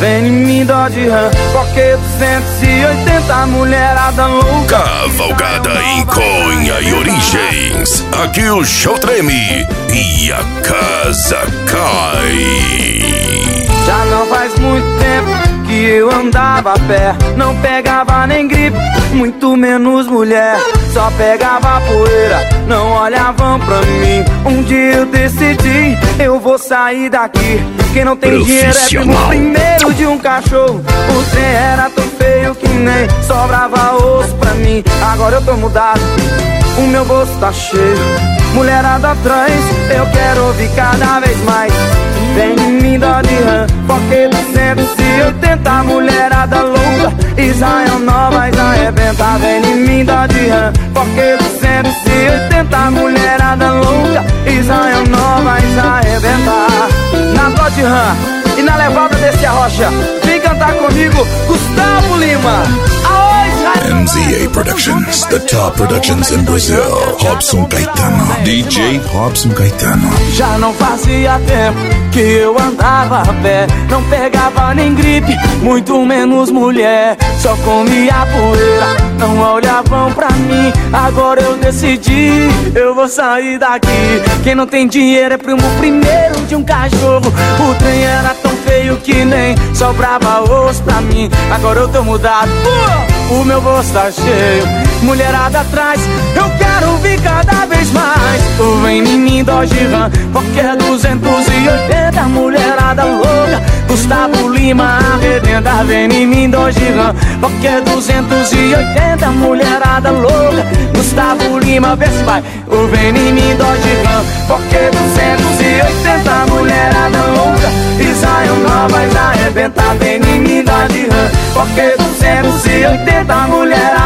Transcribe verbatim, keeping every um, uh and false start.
Vem em mim, Dodge Ram, porque duzentos e oitenta mulherada louca. Cavalgada em Conha e Origens. Aqui o show treme e a casa cai. Já não faz muito tempo que eu andava a pé, não pegava nem gripe, muito menos mulher. Só pegava poeira, não olhavam pra mim. Um dia eu decidi, eu vou sair daqui. Quem não tem dinheiro é primo primeiro de um cachorro. O trem era tão feio que nem sobrava osso pra mim. Agora eu tô mudado, o meu bolso tá cheio, mulherada atrás, eu quero ouvir cada vez mais. Vem em mim, Dodge Ram, porque duzentos e oitenta mulherada louca. Israel Novas arrebenta. Vem em mim, Dodge Ram, porque duzentos e oitenta mulherada louca. Israel Novas arrebenta. Na Dodge Ram e na levada desse arrocha, vem cantar comigo, Gustavo Lima. M Z A Productions, the top productions in Brazil. Robson Caetano, D J Robson Caetano. Já não fazia tempo que eu andava a pé, não pegava nem gripe, muito menos mulher. Só comia poeira, não olhavam pra mim. Agora eu decidi, eu vou sair daqui. Quem não tem dinheiro é primo primeiro de um cachorro. O trem era tão feio que nem sobrava osso pra mim. Agora eu tô mudado, uh, o meu bolso tá cheio, mulherada atrás, eu quero ouvir cada vez mais. Tu vem em mim, Dodge Ram, porque é duzentos e oitenta mulherada louca. Gustavo Lima arrebenta. Vem em mim, Dodge Ram, porque é duzentos e oitenta mulherada louca. Gustavo Lima, vê se vai. O vem em mim, Dodge Ram, porque é duzentos e oitenta mulherada louca. Israel Novas arrebenta. Vem em mim, Dodge Ram, porque é duzentos e oitenta mulherada